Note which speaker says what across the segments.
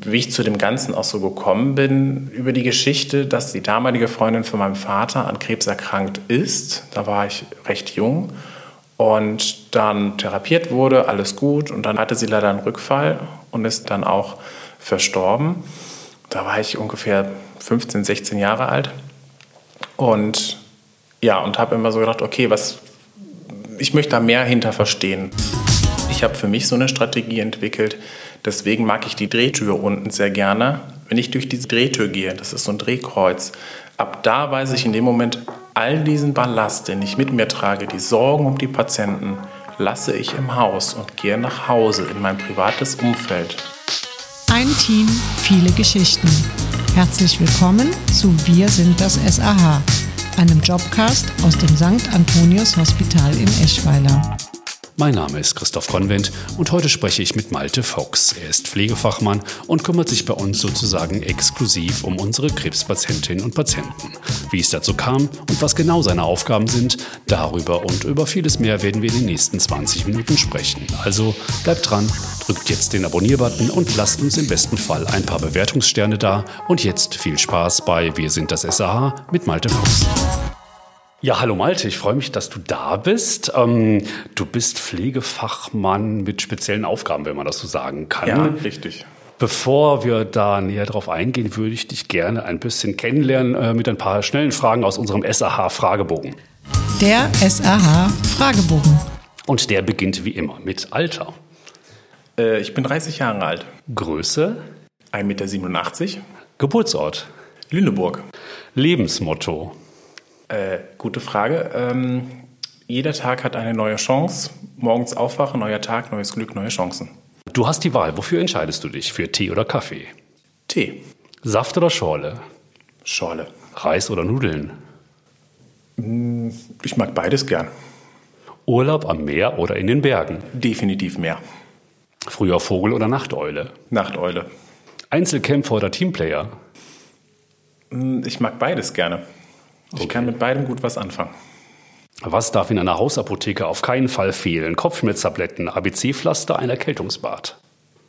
Speaker 1: wie ich zu dem Ganzen auch so gekommen bin, über die Geschichte, dass die damalige Freundin von meinem Vater an Krebs erkrankt ist. Da war ich recht jung und dann therapiert wurde, alles gut. Und dann hatte sie leider einen Rückfall und ist dann auch verstorben. Da war ich ungefähr 15, 16 Jahre alt. Und ja, und habe immer so gedacht, okay, ich möchte da mehr hinter verstehen. Ich habe für mich so eine Strategie entwickelt. Deswegen mag ich die Drehtür unten sehr gerne. Wenn ich durch diese Drehtür gehe, das ist so ein Drehkreuz, ab da weiß ich in dem Moment, all diesen Ballast, den ich mit mir trage, die Sorgen um die Patienten, lasse ich im Haus und gehe nach Hause in mein privates Umfeld.
Speaker 2: Ein Team, viele Geschichten. Herzlich willkommen zu Wir sind das SAH, einem Jobcast aus dem St. Antonius Hospital in Eschweiler.
Speaker 3: Mein Name ist Christoph Konvent und heute spreche ich mit Malte Fox. Er ist Pflegefachmann und kümmert sich bei uns sozusagen exklusiv um unsere Krebspatientinnen und Patienten. Wie es dazu kam und was genau seine Aufgaben sind, darüber und über vieles mehr werden wir in den nächsten 20 Minuten sprechen. Also bleibt dran, drückt jetzt den Abonnier-Button und lasst uns im besten Fall ein paar Bewertungssterne da. Und jetzt viel Spaß bei Wir sind das SAH mit Malte Fox. Ja, hallo Malte, ich freue mich, dass du da bist. Du bist Pflegefachmann mit speziellen Aufgaben, wenn man das so sagen kann.
Speaker 1: Ja, richtig.
Speaker 3: Bevor wir da näher drauf eingehen, würde ich dich gerne ein bisschen kennenlernen mit ein paar schnellen Fragen aus unserem SAH-Fragebogen.
Speaker 2: Der SAH-Fragebogen.
Speaker 3: Und der beginnt wie immer mit Alter.
Speaker 1: Ich bin 30 Jahre alt.
Speaker 3: Größe?
Speaker 1: 1,87 Meter.
Speaker 3: Geburtsort?
Speaker 1: Lüneburg.
Speaker 3: Lebensmotto?
Speaker 1: Gute Frage. Jeder Tag hat eine neue Chance. Morgens aufwachen, neuer Tag, neues Glück, neue Chancen.
Speaker 3: Du hast die Wahl. Wofür entscheidest du dich? Für Tee oder Kaffee?
Speaker 1: Tee.
Speaker 3: Saft oder Schorle?
Speaker 1: Schorle.
Speaker 3: Reis oder Nudeln?
Speaker 1: Ich mag beides gern.
Speaker 3: Urlaub am Meer oder in den Bergen?
Speaker 1: Definitiv mehr.
Speaker 3: Früher Vogel oder Nachteule?
Speaker 1: Nachteule.
Speaker 3: Einzelkämpfer oder Teamplayer?
Speaker 1: Ich mag beides gerne. Ich kann mit beidem gut was anfangen.
Speaker 3: Was darf in einer Hausapotheke auf keinen Fall fehlen? Kopfschmerztabletten, ABC-Pflaster, ein Erkältungsbad?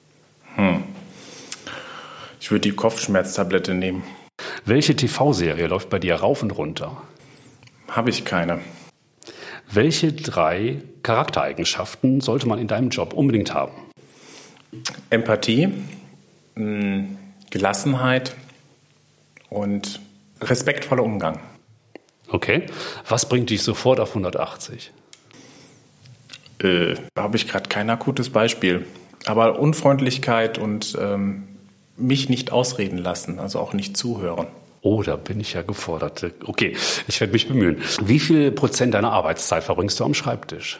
Speaker 1: Ich würde die Kopfschmerztablette nehmen.
Speaker 3: Welche TV-Serie läuft bei dir rauf und runter?
Speaker 1: Habe ich keine.
Speaker 3: Welche 3 Charaktereigenschaften sollte man in deinem Job unbedingt haben?
Speaker 1: Empathie, Gelassenheit und respektvoller Umgang.
Speaker 3: Okay. Was bringt dich sofort auf 180?
Speaker 1: Da habe ich gerade kein akutes Beispiel. Aber Unfreundlichkeit und mich nicht ausreden lassen, also auch nicht zuhören.
Speaker 3: Oh, da bin ich ja gefordert. Okay, ich werde mich bemühen. Wie viel Prozent deiner Arbeitszeit verbringst du am Schreibtisch?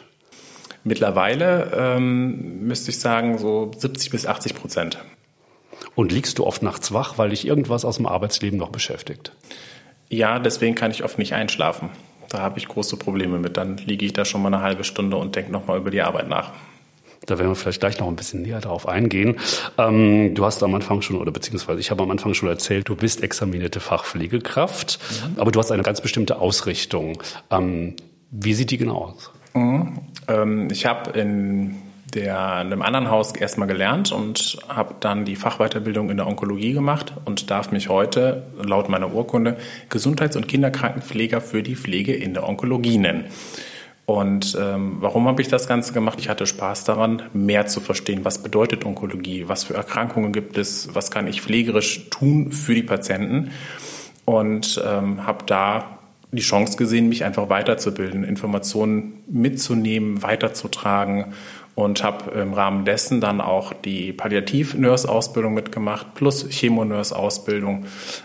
Speaker 1: Mittlerweile müsste ich sagen so 70-80%.
Speaker 3: Und liegst du oft nachts wach, weil dich irgendwas aus dem Arbeitsleben noch beschäftigt?
Speaker 1: Ja, deswegen kann ich oft nicht einschlafen. Da habe ich große Probleme mit. Dann liege ich da schon mal eine halbe Stunde und denke nochmal über die Arbeit nach.
Speaker 3: Da werden wir vielleicht gleich noch ein bisschen näher darauf eingehen. Du hast am Anfang schon, oder beziehungsweise ich habe am Anfang schon erzählt, du bist examinierte Fachpflegekraft, aber du hast eine ganz bestimmte Ausrichtung. Wie sieht die genau aus?
Speaker 1: Ich habe in einem anderen Haus erstmal gelernt und habe dann die Fachweiterbildung in der Onkologie gemacht und darf mich heute, laut meiner Urkunde, Gesundheits- und Kinderkrankenpfleger für die Pflege in der Onkologie nennen. Und warum habe ich das Ganze gemacht? Ich hatte Spaß daran, mehr zu verstehen, was bedeutet Onkologie, was für Erkrankungen gibt es, was kann ich pflegerisch tun für die Patienten und habe da die Chance gesehen, mich einfach weiterzubilden, Informationen mitzunehmen, weiterzutragen und habe im Rahmen dessen dann auch die Palliativ-Nurse-Ausbildung mitgemacht plus Chemo-Nurse-Ausbildung,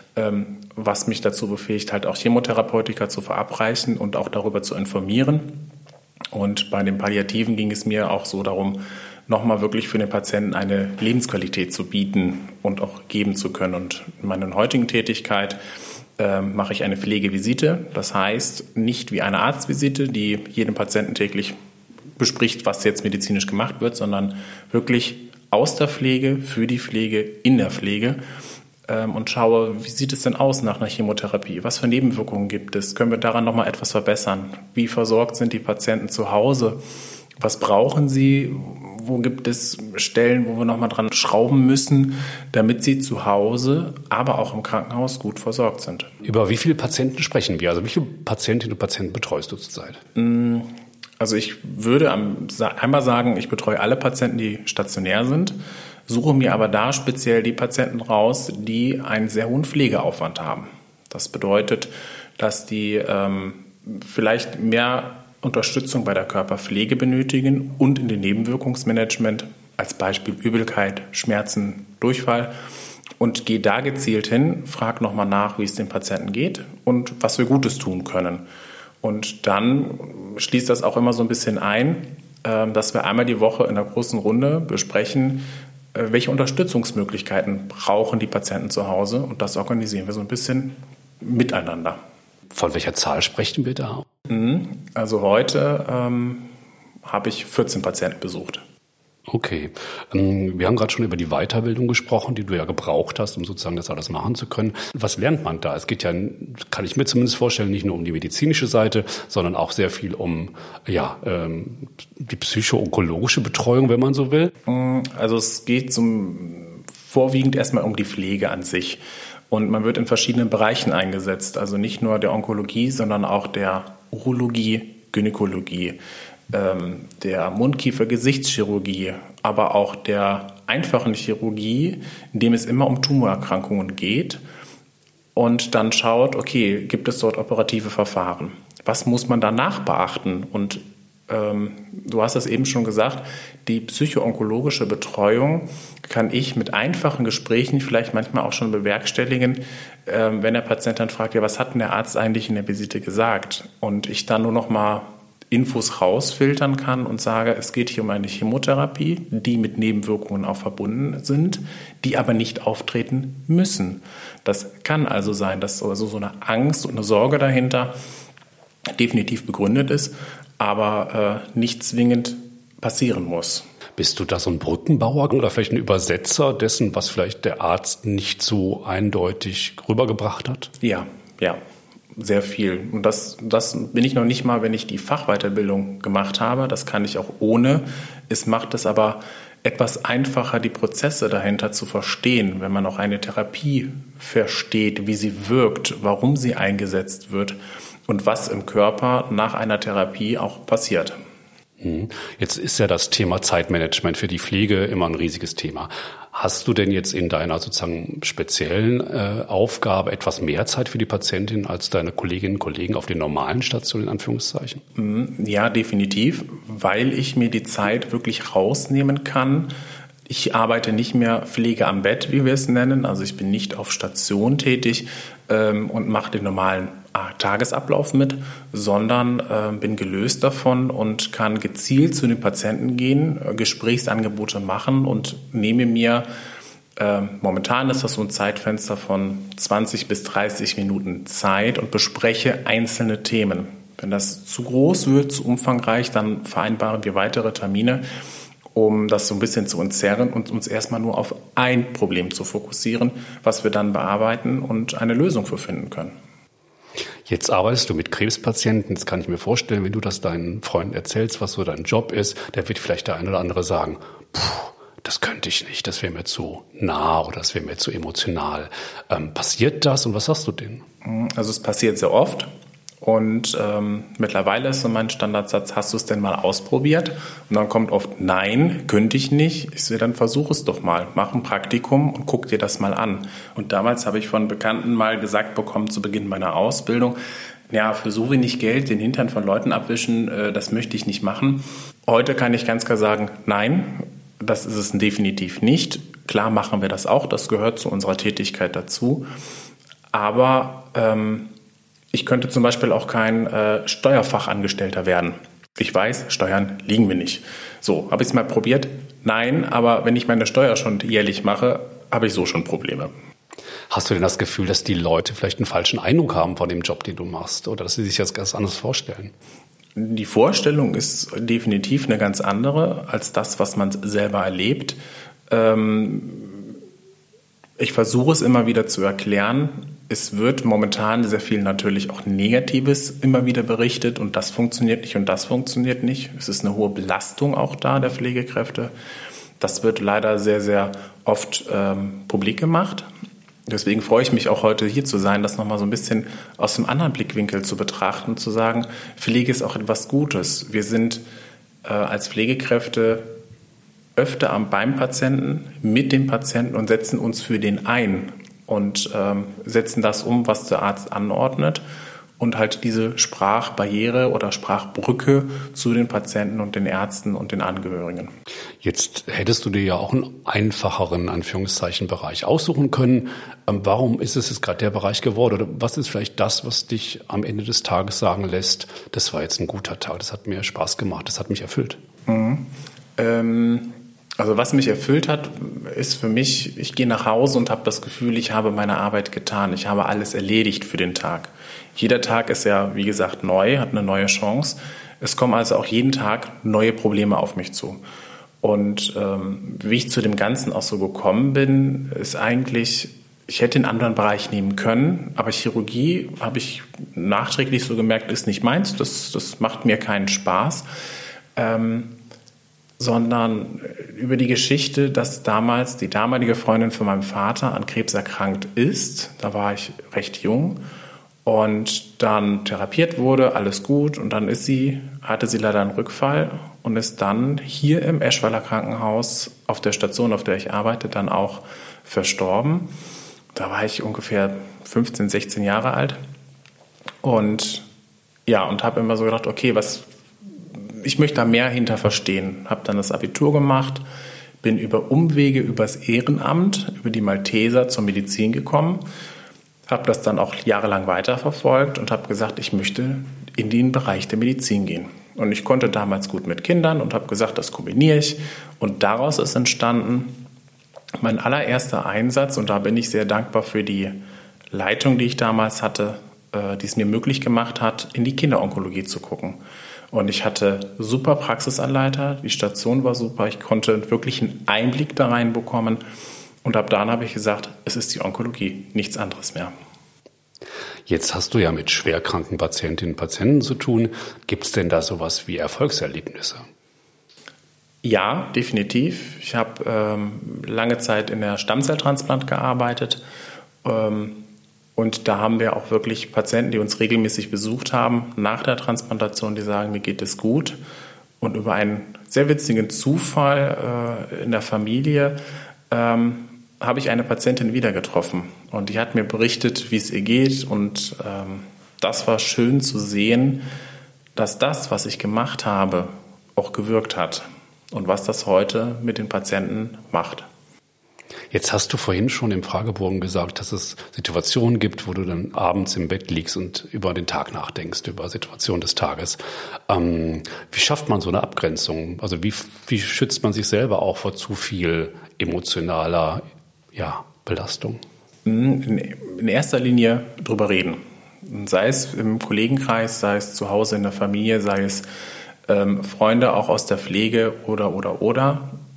Speaker 1: was mich dazu befähigt, halt auch Chemotherapeutika zu verabreichen und auch darüber zu informieren. Und bei den Palliativen ging es mir auch so darum, nochmal wirklich für den Patienten eine Lebensqualität zu bieten und auch geben zu können. Und in meiner heutigen Tätigkeit mache ich eine Pflegevisite. Das heißt, nicht wie eine Arztvisite, die jedem Patienten täglich bespricht, was jetzt medizinisch gemacht wird, sondern wirklich aus der Pflege, für die Pflege, in der Pflege und schaue, wie sieht es denn aus nach einer Chemotherapie? Was für Nebenwirkungen gibt es? Können wir daran nochmal etwas verbessern? Wie versorgt sind die Patienten zu Hause? Was brauchen sie? wo gibt es Stellen, wo wir nochmal dran schrauben müssen, damit sie zu Hause, aber auch im Krankenhaus gut versorgt sind.
Speaker 3: Über wie viele Patienten sprechen wir? Also wie viele Patientinnen und Patienten betreust du zurzeit?
Speaker 1: Also ich würde einmal sagen, ich betreue alle Patienten, die stationär sind, suche mir aber da speziell die Patienten raus, die einen sehr hohen Pflegeaufwand haben. Das bedeutet, dass die vielleicht mehr Unterstützung bei der Körperpflege benötigen und in den Nebenwirkungsmanagement, als Beispiel Übelkeit, Schmerzen, Durchfall, und gehe da gezielt hin, frage nochmal nach, wie es dem Patienten geht und was wir Gutes tun können. Und dann schließt das auch immer so ein bisschen ein, dass wir einmal die Woche in einer großen Runde besprechen, welche Unterstützungsmöglichkeiten brauchen die Patienten zu Hause, und das organisieren wir so ein bisschen miteinander.
Speaker 3: Von welcher Zahl sprechen wir da?
Speaker 1: Also heute habe ich 14 Patienten besucht.
Speaker 3: Okay. Wir haben gerade schon über die Weiterbildung gesprochen, die du ja gebraucht hast, um sozusagen das alles machen zu können. Was lernt man da? Es geht ja, kann ich mir zumindest vorstellen, nicht nur um die medizinische Seite, sondern auch sehr viel um die psycho-onkologische Betreuung, wenn man so will.
Speaker 1: Also es geht vorwiegend erstmal um die Pflege an sich. Und man wird in verschiedenen Bereichen eingesetzt. Also nicht nur der Onkologie, sondern auch der Urologie, Gynäkologie, der Mundkiefer-Gesichtschirurgie, aber auch der einfachen Chirurgie, in dem es immer um Tumorerkrankungen geht, und dann schaut, okay, gibt es dort operative Verfahren? Was muss man danach beachten? Und du hast es eben schon gesagt, die psycho-onkologische Betreuung kann ich mit einfachen Gesprächen vielleicht manchmal auch schon bewerkstelligen, wenn der Patient dann fragt, ja, was hat denn der Arzt eigentlich in der Visite gesagt? Und ich dann nur noch mal Infos rausfiltern kann und sage, es geht hier um eine Chemotherapie, die mit Nebenwirkungen auch verbunden sind, die aber nicht auftreten müssen. Das kann also sein, dass also so eine Angst und eine Sorge dahinter definitiv begründet ist, aber nicht zwingend passieren muss.
Speaker 3: Bist du da so ein Brückenbauer oder vielleicht ein Übersetzer dessen, was vielleicht der Arzt nicht so eindeutig rübergebracht hat?
Speaker 1: Ja. Sehr viel. Und das bin ich noch nicht mal, wenn ich die Fachweiterbildung gemacht habe. Das kann ich auch ohne. Es macht es aber etwas einfacher, die Prozesse dahinter zu verstehen, wenn man auch eine Therapie versteht, wie sie wirkt, warum sie eingesetzt wird und was im Körper nach einer Therapie auch passiert.
Speaker 3: Jetzt ist ja das Thema Zeitmanagement für die Pflege immer ein riesiges Thema. Hast du denn jetzt in deiner sozusagen speziellen Aufgabe etwas mehr Zeit für die Patientin als deine Kolleginnen und Kollegen auf den normalen Stationen, in Anführungszeichen?
Speaker 1: Ja, definitiv, weil ich mir die Zeit wirklich rausnehmen kann. Ich arbeite nicht mehr Pflege am Bett, wie wir es nennen. Also ich bin nicht auf Station tätig und mache den normalen Tagesablauf mit, sondern bin gelöst davon und kann gezielt zu den Patienten gehen, Gesprächsangebote machen und nehme mir, momentan ist das so ein Zeitfenster von 20 bis 30 Minuten Zeit und bespreche einzelne Themen. Wenn das zu groß wird, zu umfangreich, dann vereinbaren wir weitere Termine, um das so ein bisschen zu entzerren und uns erstmal nur auf ein Problem zu fokussieren, was wir dann bearbeiten und eine Lösung für finden können.
Speaker 3: Jetzt arbeitest du mit Krebspatienten. Jetzt kann ich mir vorstellen, wenn du das deinen Freunden erzählst, was so dein Job ist, der wird vielleicht der eine oder andere sagen, das könnte ich nicht, das wäre mir zu nah oder das wäre mir zu emotional. Passiert das und was sagst du denen?
Speaker 1: Also es passiert sehr oft. Und mittlerweile ist so mein Standardsatz, hast du es denn mal ausprobiert? Und dann kommt oft, nein, könnte ich nicht. Ich sehe, dann versuch es doch mal. Mach ein Praktikum und guck dir das mal an. Und damals habe ich von Bekannten mal gesagt bekommen, zu Beginn meiner Ausbildung, ja, für so wenig Geld den Hintern von Leuten abwischen, das möchte ich nicht machen. Heute kann ich ganz klar sagen, nein, das ist es definitiv nicht. Klar machen wir das auch, das gehört zu unserer Tätigkeit dazu. Aber ich könnte zum Beispiel auch kein Steuerfachangestellter werden. Ich weiß, Steuern liegen mir nicht. So, habe ich es mal probiert? Nein, aber wenn ich meine Steuer schon jährlich mache, habe ich so schon Probleme.
Speaker 3: Hast du denn das Gefühl, dass die Leute vielleicht einen falschen Eindruck haben von dem Job, den du machst, oder dass sie sich das ganz anders vorstellen?
Speaker 1: Die Vorstellung ist definitiv eine ganz andere als das, was man selber erlebt. Ich versuche es immer wieder zu erklären. Es wird momentan sehr viel natürlich auch Negatives immer wieder berichtet und das funktioniert nicht und das funktioniert nicht. Es ist eine hohe Belastung auch da der Pflegekräfte. Das wird leider sehr, sehr oft publik gemacht. Deswegen freue ich mich auch heute hier zu sein, das nochmal so ein bisschen aus einem anderen Blickwinkel zu betrachten, zu sagen, Pflege ist auch etwas Gutes. Wir sind als Pflegekräfte öfter beim Patienten, mit dem Patienten und setzen uns für den ein und setzen das um, was der Arzt anordnet und halt diese Sprachbarriere oder Sprachbrücke zu den Patienten und den Ärzten und den Angehörigen.
Speaker 3: Jetzt hättest du dir ja auch einen einfacheren, Anführungszeichen, Bereich aussuchen können. Warum ist es jetzt gerade der Bereich geworden? Oder was ist vielleicht das, was dich am Ende des Tages sagen lässt, das war jetzt ein guter Tag, das hat mir Spaß gemacht, das hat mich erfüllt?
Speaker 1: Also was mich erfüllt hat, ist für mich, ich gehe nach Hause und habe das Gefühl, ich habe meine Arbeit getan. Ich habe alles erledigt für den Tag. Jeder Tag ist ja, wie gesagt, neu, hat eine neue Chance. Es kommen also auch jeden Tag neue Probleme auf mich zu. Und wie ich zu dem Ganzen auch so gekommen bin, ist eigentlich, ich hätte einen anderen Bereich nehmen können, aber Chirurgie, habe ich nachträglich so gemerkt, ist nicht meins. Das macht mir keinen Spaß. Sondern über die Geschichte, dass damals die damalige Freundin von meinem Vater an Krebs erkrankt ist. Da war ich recht jung und dann therapiert wurde, alles gut. Und dann hatte sie leider einen Rückfall und ist dann hier im Eschweiler Krankenhaus auf der Station, auf der ich arbeite, dann auch verstorben. Da war ich ungefähr 15, 16 Jahre alt und habe immer so gedacht, okay, ich möchte da mehr hinter verstehen. Habe dann das Abitur gemacht, bin über Umwege, übers Ehrenamt, über die Malteser zur Medizin gekommen, habe das dann auch jahrelang weiterverfolgt und habe gesagt, ich möchte in den Bereich der Medizin gehen. Und ich konnte damals gut mit Kindern und habe gesagt, das kombiniere ich. Und daraus ist entstanden mein allererster Einsatz und da bin ich sehr dankbar für die Leitung, die ich damals hatte, die es mir möglich gemacht hat, in die Kinderonkologie zu gucken. Und ich hatte super Praxisanleiter, die Station war super, ich konnte wirklich einen Einblick da rein bekommen und ab dann habe ich gesagt, es ist die Onkologie, nichts anderes mehr.
Speaker 3: Jetzt hast du ja mit schwerkranken Patientinnen und Patienten zu tun. Gibt es denn da sowas wie Erfolgserlebnisse?
Speaker 1: Ja, definitiv. Ich habe lange Zeit in der Stammzelltransplant gearbeitet. Und da haben wir auch wirklich Patienten, die uns regelmäßig besucht haben, nach der Transplantation, die sagen, mir geht es gut. Und über einen sehr witzigen Zufall in der Familie habe ich eine Patientin wieder getroffen. Und die hat mir berichtet, wie es ihr geht. Und das war schön zu sehen, dass das, was ich gemacht habe, auch gewirkt hat. Und was das heute mit den Patienten macht.
Speaker 3: Jetzt hast du vorhin schon im Fragebogen gesagt, dass es Situationen gibt, wo du dann abends im Bett liegst und über den Tag nachdenkst, über Situationen des Tages. Wie schafft man so eine Abgrenzung? Also wie schützt man sich selber auch vor zu viel emotionaler Belastung?
Speaker 1: In erster Linie drüber reden. Sei es im Kollegenkreis, sei es zu Hause in der Familie, sei es Freunde auch aus der Pflege oder.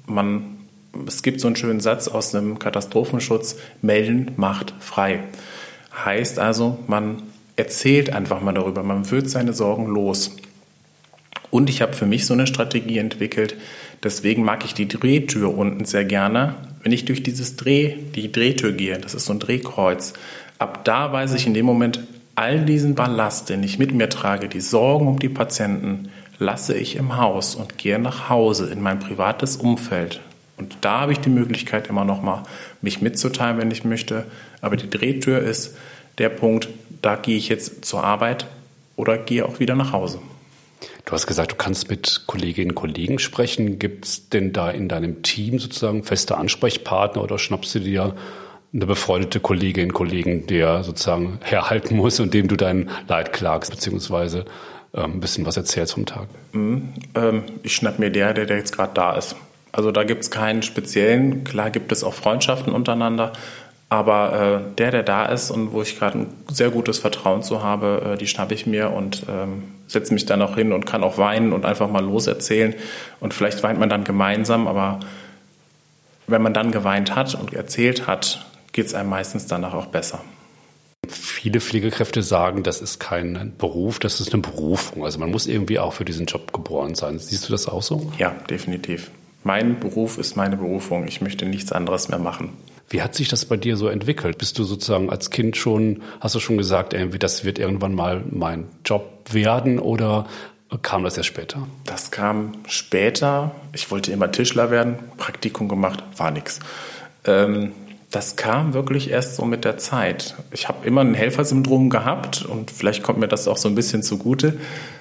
Speaker 1: Es gibt so einen schönen Satz aus einem Katastrophenschutz, melden macht frei. Heißt also, man erzählt einfach mal darüber, man wird seine Sorgen los. Und ich habe für mich so eine Strategie entwickelt, deswegen mag ich die Drehtür unten sehr gerne. Wenn ich durch die Drehtür gehe, das ist so ein Drehkreuz, ab da weiß ich in dem Moment, all diesen Ballast, den ich mit mir trage, die Sorgen um die Patienten, lasse ich im Haus und gehe nach Hause in mein privates Umfeld. Und da habe ich die Möglichkeit, immer noch mal mich mitzuteilen, wenn ich möchte. Aber die Drehtür ist der Punkt, da gehe ich jetzt zur Arbeit oder gehe auch wieder nach Hause.
Speaker 3: Du hast gesagt, du kannst mit Kolleginnen und Kollegen sprechen. Gibt es denn da in deinem Team sozusagen feste Ansprechpartner oder schnappst du dir eine befreundete Kollegin, Kollegen, der sozusagen herhalten muss und dem du dein Leid klagst, beziehungsweise ein bisschen was erzählst vom Tag?
Speaker 1: Ich schnapp mir der jetzt gerade da ist. Also da gibt es keinen speziellen, klar gibt es auch Freundschaften untereinander, aber der da ist und wo ich gerade ein sehr gutes Vertrauen zu habe, die schnappe ich mir und setze mich dann auch hin und kann auch weinen und einfach mal loserzählen. Und vielleicht weint man dann gemeinsam, aber wenn man dann geweint hat und erzählt hat, geht es einem meistens danach auch besser.
Speaker 3: Viele Pflegekräfte sagen, das ist kein Beruf, das ist eine Berufung. Also man muss irgendwie auch für diesen Job geboren sein. Siehst du das auch so?
Speaker 1: Ja, definitiv. Mein Beruf ist meine Berufung. Ich möchte nichts anderes mehr machen.
Speaker 3: Wie hat sich das bei dir so entwickelt? Bist du sozusagen als Kind hast du schon gesagt, irgendwie, das wird irgendwann mal mein Job werden, oder kam das erst später?
Speaker 1: Das kam später. Ich wollte immer Tischler werden, Praktikum gemacht, war nix. Das kam wirklich erst so mit der Zeit. Ich habe immer ein Helfersyndrom gehabt und vielleicht kommt mir das auch so ein bisschen zugute.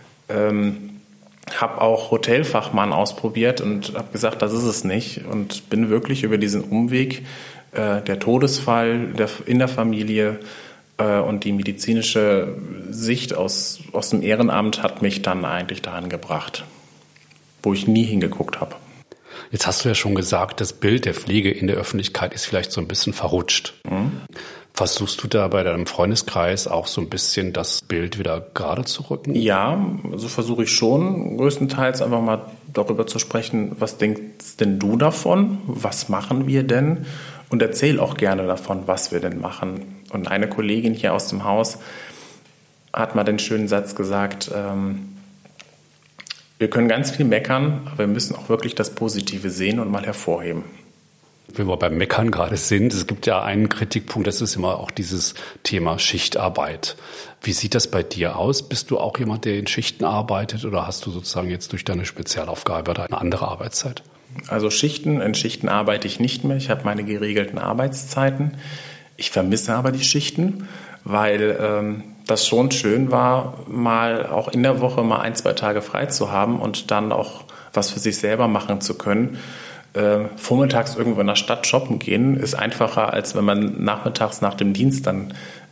Speaker 1: Habe auch Hotelfachmann ausprobiert und habe gesagt, das ist es nicht. Und bin wirklich über diesen Umweg, der Todesfall in der Familie und die medizinische Sicht aus dem Ehrenamt hat mich dann eigentlich daran gebracht, wo ich nie hingeguckt habe.
Speaker 3: Jetzt hast du ja schon gesagt, das Bild der Pflege in der Öffentlichkeit ist vielleicht so ein bisschen verrutscht. Versuchst du da bei deinem Freundeskreis auch so ein bisschen das Bild wieder gerade zu rücken?
Speaker 1: Ja, so versuche ich schon, größtenteils einfach mal darüber zu sprechen, was denkst denn du davon? Was machen wir denn? Und erzähl auch gerne davon, was wir denn machen. Und eine Kollegin hier aus dem Haus hat mal den schönen Satz gesagt, wir können ganz viel meckern, aber wir müssen auch wirklich das Positive sehen und mal hervorheben.
Speaker 3: Wenn wir beim Meckern gerade sind, es gibt ja einen Kritikpunkt, das ist immer auch dieses Thema Schichtarbeit. Wie sieht das bei dir aus? Bist du auch jemand, der in Schichten arbeitet, oder hast du sozusagen jetzt durch deine Spezialaufgabe eine andere Arbeitszeit?
Speaker 1: Also in Schichten arbeite ich nicht mehr. Ich habe meine geregelten Arbeitszeiten. Ich vermisse aber die Schichten, weil das schon schön war, mal auch in der Woche mal 1-2 Tage frei zu haben und dann auch was für sich selber machen zu können. Vormittags irgendwo in der Stadt shoppen gehen ist einfacher, als wenn man nachmittags nach dem Dienst dann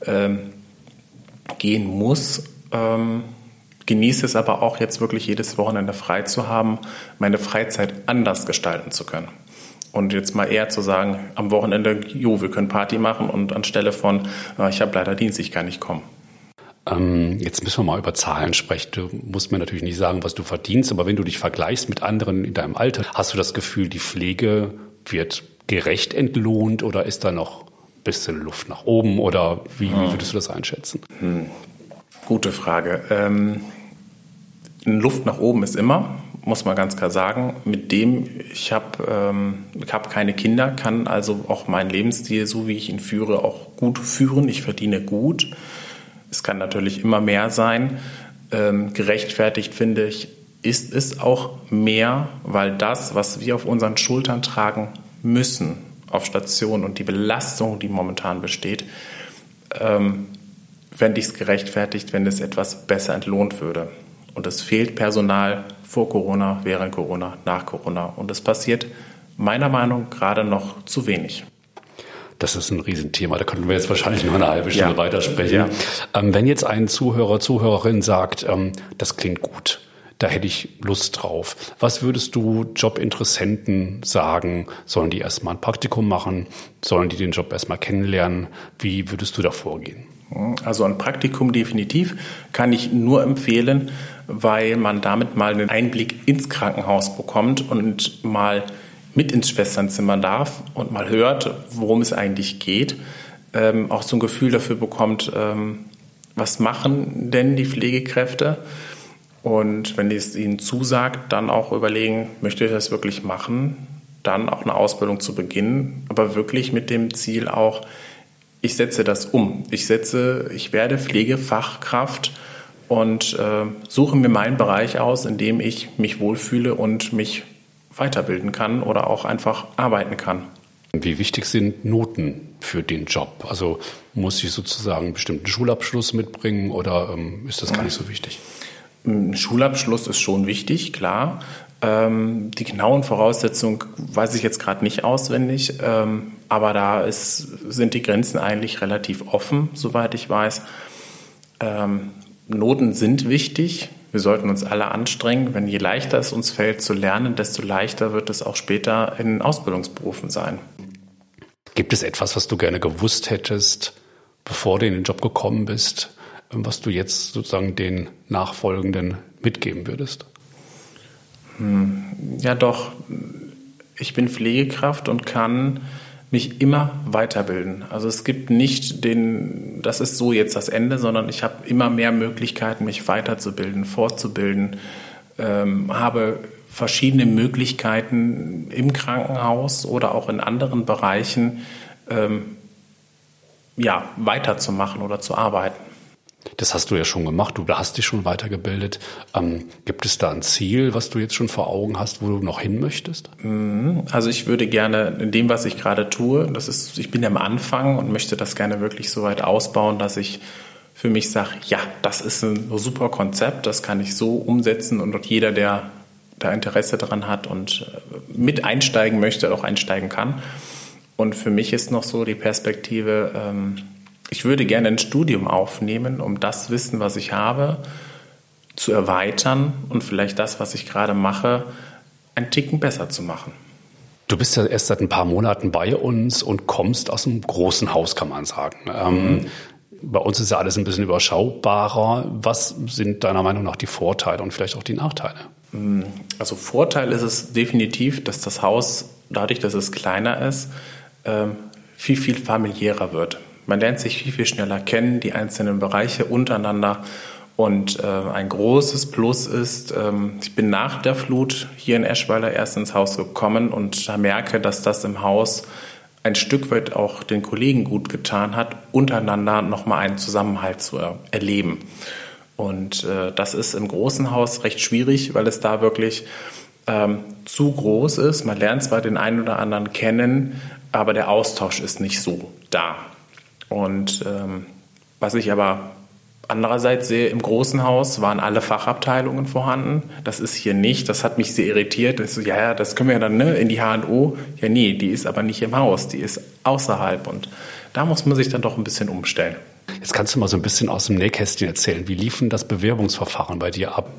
Speaker 1: gehen muss. Genieße es aber auch jetzt wirklich jedes Wochenende frei zu haben, meine Freizeit anders gestalten zu können. Und jetzt mal eher zu sagen, am Wochenende, wir können Party machen, und anstelle von, ich habe leider Dienst, ich kann nicht kommen.
Speaker 3: Jetzt müssen wir mal über Zahlen sprechen. Du musst mir natürlich nicht sagen, was du verdienst, aber wenn du dich vergleichst mit anderen in deinem Alter, hast du das Gefühl, die Pflege wird gerecht entlohnt, oder ist da noch ein bisschen Luft nach oben, oder wie würdest du das einschätzen?
Speaker 1: Gute Frage. Luft nach oben ist immer, muss man ganz klar sagen. Ich habe keine Kinder, kann also auch meinen Lebensstil, so wie ich ihn führe, auch gut führen. Ich verdiene gut. Es kann natürlich immer mehr sein. Gerechtfertigt, finde ich, ist es auch mehr, weil das, was wir auf unseren Schultern tragen müssen auf Station und die Belastung, die momentan besteht, fände ich es gerechtfertigt, wenn es etwas besser entlohnt würde. Und es fehlt Personal vor Corona, während Corona, nach Corona. Und es passiert meiner Meinung nach gerade noch zu wenig.
Speaker 3: Das ist ein Riesenthema, da könnten wir jetzt wahrscheinlich noch eine halbe Stunde weitersprechen.
Speaker 1: Ja.
Speaker 3: Wenn jetzt ein Zuhörer, Zuhörerin sagt, das klingt gut, da hätte ich Lust drauf. Was würdest du Jobinteressenten sagen? Sollen die erstmal ein Praktikum machen? Sollen die den Job erstmal kennenlernen? Wie würdest du da vorgehen?
Speaker 1: Also ein Praktikum definitiv kann ich nur empfehlen, weil man damit mal einen Einblick ins Krankenhaus bekommt und mal mit ins Schwesternzimmer darf und mal hört, worum es eigentlich geht. Auch so ein Gefühl dafür bekommt, was machen denn die Pflegekräfte? Und wenn es ihnen zusagt, dann auch überlegen, möchte ich das wirklich machen? Dann auch eine Ausbildung zu beginnen, aber wirklich mit dem Ziel auch, ich setze das um. Ich werde Pflegefachkraft und suche mir meinen Bereich aus, in dem ich mich wohlfühle und mich weiterbilden kann oder auch einfach arbeiten kann.
Speaker 3: Wie wichtig sind Noten für den Job? Also muss ich sozusagen einen bestimmten Schulabschluss mitbringen, oder ist das gar nicht so wichtig?
Speaker 1: Ein Schulabschluss ist schon wichtig, klar. Die genauen Voraussetzungen weiß ich jetzt gerade nicht auswendig, aber da sind die Grenzen eigentlich relativ offen, soweit ich weiß. Noten sind wichtig. Wir sollten uns alle anstrengen. Je leichter es uns fällt zu lernen, desto leichter wird es auch später in Ausbildungsberufen sein.
Speaker 3: Gibt es etwas, was du gerne gewusst hättest, bevor du in den Job gekommen bist, was du jetzt sozusagen den Nachfolgenden mitgeben würdest?
Speaker 1: Ja doch, ich bin Pflegekraft und kann mich immer weiterbilden. Also es gibt nicht das ist so jetzt das Ende, sondern ich habe immer mehr Möglichkeiten, mich weiterzubilden, fortzubilden, habe verschiedene Möglichkeiten im Krankenhaus oder auch in anderen Bereichen weiterzumachen oder zu arbeiten.
Speaker 3: Das hast du ja schon gemacht, du hast dich schon weitergebildet. Gibt es da ein Ziel, was du jetzt schon vor Augen hast, wo du noch hin möchtest?
Speaker 1: Also ich würde gerne in dem, was ich gerade tue, ich bin am Anfang und möchte das gerne wirklich so weit ausbauen, dass ich für mich sage, ja, das ist ein super Konzept, das kann ich so umsetzen und jeder, der da Interesse daran hat und mit einsteigen möchte, auch einsteigen kann. Und für mich ist noch so die Perspektive, ich würde gerne ein Studium aufnehmen, um das Wissen, was ich habe, zu erweitern und vielleicht das, was ich gerade mache, einen Ticken besser zu machen.
Speaker 3: Du bist ja erst seit ein paar Monaten bei uns und kommst aus einem großen Haus, kann man sagen. Bei uns ist ja alles ein bisschen überschaubarer. Was sind deiner Meinung nach die Vorteile und vielleicht auch die Nachteile?
Speaker 1: Also Vorteil ist es definitiv, dass das Haus, dadurch, dass es kleiner ist, viel, viel familiärer wird. Man lernt sich viel, viel schneller kennen, die einzelnen Bereiche untereinander. Und ein großes Plus ist, ich bin nach der Flut hier in Eschweiler erst ins Haus gekommen und merke, dass das im Haus ein Stück weit auch den Kollegen gut getan hat, untereinander nochmal einen Zusammenhalt zu erleben. Und das ist im großen Haus recht schwierig, weil es da wirklich zu groß ist. Man lernt zwar den einen oder anderen kennen, aber der Austausch ist nicht so da. Und was ich aber andererseits sehe, im großen Haus waren alle Fachabteilungen vorhanden. Das ist hier nicht. Das hat mich sehr irritiert. Ich so, ja, das können wir ja dann in die H&O. Ja, nee, die ist aber nicht im Haus. Die ist außerhalb. Und da muss man sich dann doch ein bisschen umstellen.
Speaker 3: Jetzt kannst du mal so ein bisschen aus dem Nähkästchen erzählen. Wie lief denn das Bewerbungsverfahren bei dir ab?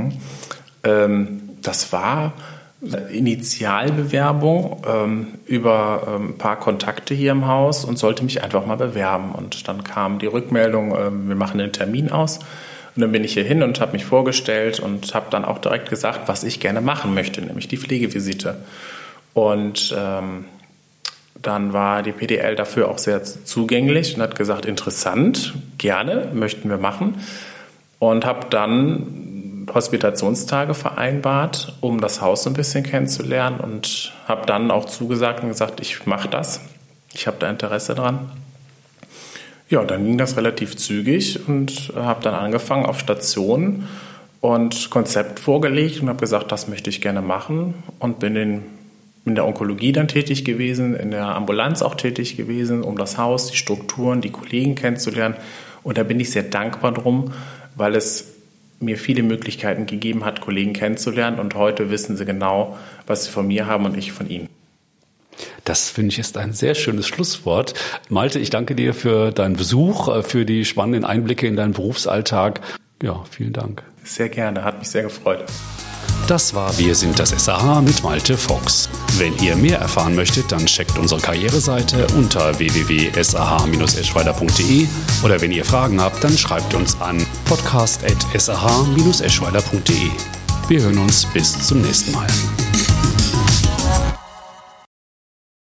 Speaker 1: Das war Initialbewerbung über ein paar Kontakte hier im Haus und sollte mich einfach mal bewerben. Und dann kam die Rückmeldung, wir machen einen Termin aus. Und dann bin ich hier hin und habe mich vorgestellt und habe dann auch direkt gesagt, was ich gerne machen möchte, nämlich die Pflegevisite. Und dann war die PDL dafür auch sehr zugänglich und hat gesagt, interessant, gerne, möchten wir machen. Und habe dann Hospitationstage vereinbart, um das Haus so ein bisschen kennenzulernen und habe dann auch zugesagt und gesagt, ich mache das. Ich habe da Interesse dran. Ja, dann ging das relativ zügig und habe dann angefangen auf Station und Konzept vorgelegt und habe gesagt, das möchte ich gerne machen und bin in der Onkologie dann tätig gewesen, in der Ambulanz auch tätig gewesen, um das Haus, die Strukturen, die Kollegen kennenzulernen. Und da bin ich sehr dankbar drum, weil es mir viele Möglichkeiten gegeben hat, Kollegen kennenzulernen. Und heute wissen sie genau, was sie von mir haben und ich von ihnen.
Speaker 3: Das finde ich ist ein sehr schönes Schlusswort. Malte, ich danke dir für deinen Besuch, für die spannenden Einblicke in deinen Berufsalltag. Ja, vielen Dank.
Speaker 1: Sehr gerne, hat mich sehr gefreut.
Speaker 3: Das war Wir sind das SAH mit Malte Fox. Wenn ihr mehr erfahren möchtet, dann checkt unsere Karriereseite unter www.sah-eschweiler.de oder wenn ihr Fragen habt, dann schreibt uns an podcast@sah-eschweiler.de. Wir hören uns bis zum nächsten Mal.